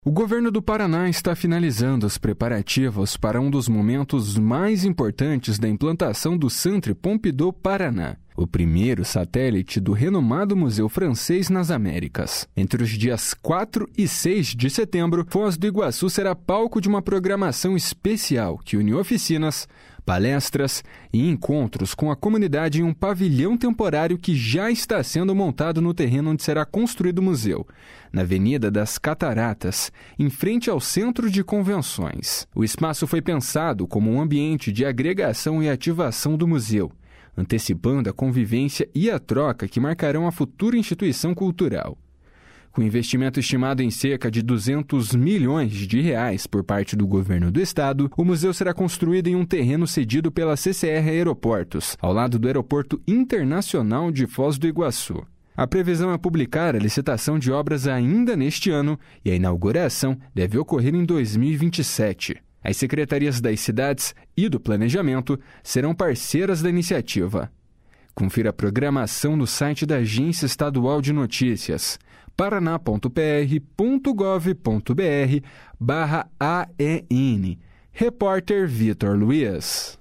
O governo do Paraná está finalizando os preparativos para um dos momentos mais importantes da implantação do Centre Pompidou Paraná, o primeiro satélite do renomado Museu Francês nas Américas. Entre os dias 4 e 6 de setembro, Foz do Iguaçu será palco de uma programação especial que une oficinas, palestras e encontros com a comunidade em um pavilhão temporário que já está sendo montado no terreno onde será construído o museu, na Avenida das Cataratas, em frente ao Centro de Convenções. O espaço foi pensado como um ambiente de agregação e ativação do museu, antecipando a convivência e a troca que marcarão a futura instituição cultural. Com investimento estimado em cerca de 200 milhões de reais por parte do governo do estado, o museu será construído em um terreno cedido pela CCR Aeroportos, ao lado do Aeroporto Internacional de Foz do Iguaçu. A previsão é publicar a licitação de obras ainda neste ano e a inauguração deve ocorrer em 2027. As secretarias das cidades e do planejamento serão parceiras da iniciativa. Confira a programação no site da Agência Estadual de Notícias, paraná.pr.gov.br/AEN. Repórter Vitor Luiz.